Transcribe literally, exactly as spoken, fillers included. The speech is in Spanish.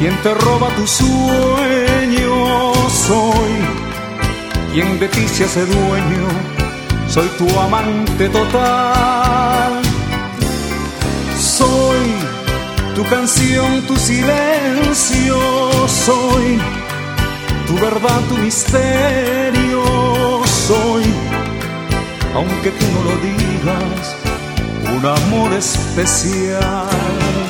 quien te roba tus sueños. Soy quien de ti se hace dueño, soy tu amante total. Soy tu canción, tu silencio, soy tu verdad, tu misterio. Soy, aunque tú no lo digas, un amor especial.